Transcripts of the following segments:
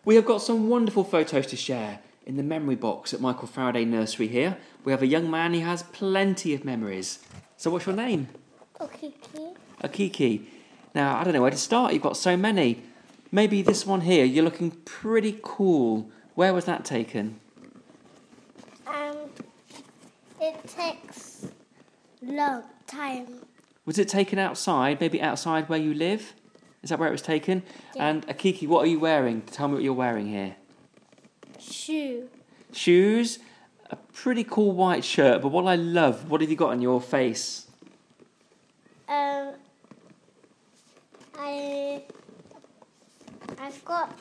We have got some wonderful photos to share in the memory box at Michael Faraday Nursery here. We have a young man who has plenty of memories. So what's your name? Akiki. Akiki. Now, I don't know where to start. You've got so many. Maybe this one here, you're looking pretty cool. Where was that taken? It takes long time. Was it taken outside? Maybe outside where you live? Is that where it was taken? Yeah. And Akiki, what are you wearing? Tell me what you're wearing here. Shoe. Shoes, a pretty cool white shirt, but what I love, what have you got on your face? I've got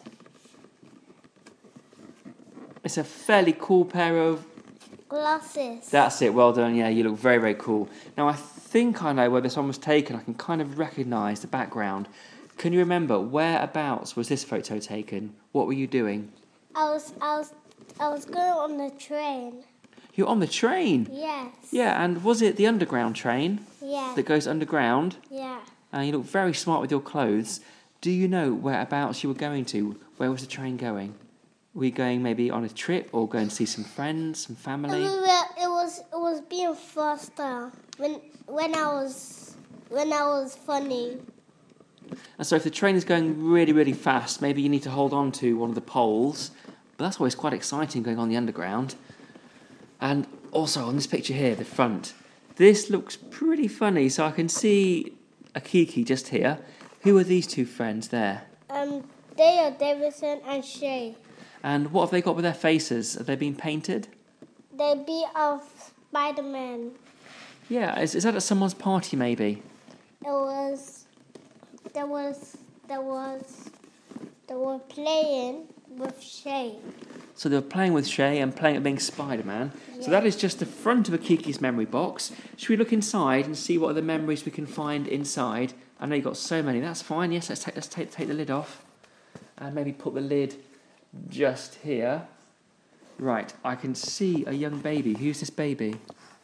It's a fairly cool pair of... glasses. That's it, well done, yeah, you look very, very cool. Now, I think I know where this one was taken. I can kind of recognise the background. Can you remember, whereabouts was this photo taken? What were you doing? I was going on the train. You're on the train? Yes. Yeah, and was it the underground train Yeah. that goes underground? Yeah. And you look very smart with your clothes. Do you know whereabouts you were going to? Where was the train going? Were you going maybe on a trip or going to see some friends, some family? It was being faster when I was funny. And so if the train is going really, really fast, maybe you need to hold on to one of the poles. But that's always quite exciting going on the underground. And also on this picture here, the front, this looks pretty funny. So I can see Akiki just here. Who are these two friends there? They are Davidson and Shay. And what have they got with their faces? Have they been painted? They be of Spider-Man. Yeah, is that at someone's party maybe? They were playing with Shay. So they were playing with Shay and playing at being Spider-Man. Yeah. So that is just the front of Akiki's memory box. Should we look inside and see what other memories we can find inside? I know you've got so many. That's fine. Yes, let's take the lid off. And maybe put the lid just here. Right, I can see a young baby. Who's this baby?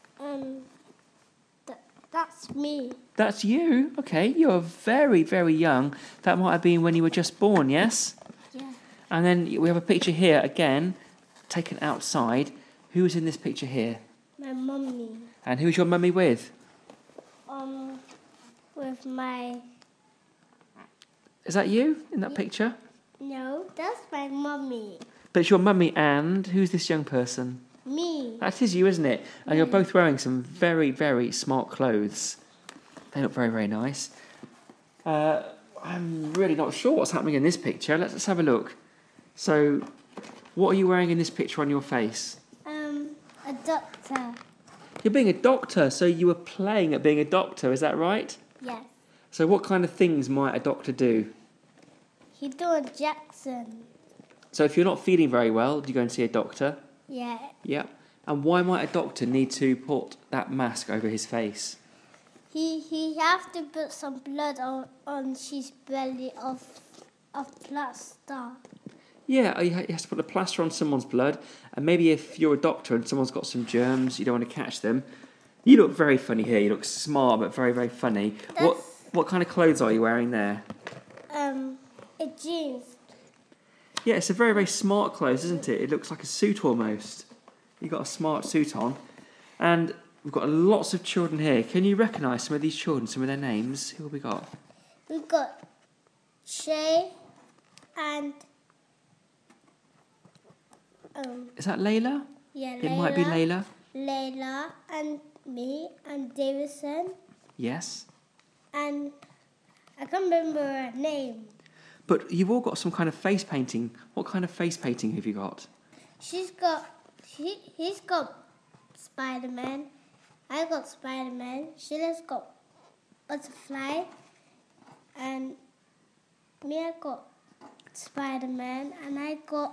That's me. That's you? Okay, you're very, very young. That might have been when you were just born, yes? Yeah. And then we have a picture here, again, taken outside. Who's in this picture here? My mummy. And who's your mummy with? With my... Is that you in that picture? No, that's my mummy. But it's your mummy and who's this young person? Me. That is you, isn't it? And you're both wearing some very, very smart clothes. They look very, very nice. I'm really not sure what's happening in this picture. Let's have a look. So, what are you wearing in this picture on your face? A doctor. You're being a doctor, so you were playing at being a doctor, is that right? Yes. So what kind of things might a doctor do? He do a Jackson. So if you're not feeling very well, do you go and see a doctor? Yeah. Yeah. And why might a doctor need to put that mask over his face? He have to put some blood on his belly of plaster. Yeah, he has to put a plaster on someone's blood, and maybe if you're a doctor and someone's got some germs, you don't want to catch them. You look very funny here. You look smart, but very, very funny. What kind of clothes are you wearing there? A jeans. Yeah, it's a very, very smart clothes, isn't it? It looks like a suit almost. You've got a smart suit on. And we've got lots of children here. Can you recognise some of these children, some of their names? Who have we got? We got Shay and Is that Layla? yeah, It might be Layla. Layla and me and Davidson Yes. and I can't remember her name. But you've all got some kind of face painting. What kind of face painting have you got? He's got Spider-Man. I got Spider-Man. Sheila's got butterfly. And me, I got Spider-Man. And I got...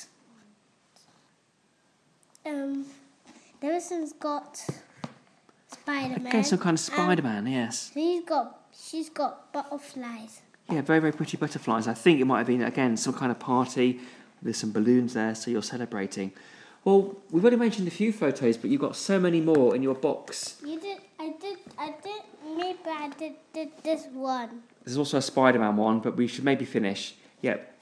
Davidson's got Spider-Man. Okay, some kind of Spider-Man, yes. She's got butterflies. Yeah, very, very pretty butterflies. I think it might have been, again, some kind of party. There's some balloons there, so you're celebrating. Well, we've only mentioned a few photos, but you've got so many more in your box. I did this one. There's also a Spider-Man one, but we should maybe finish. Yep.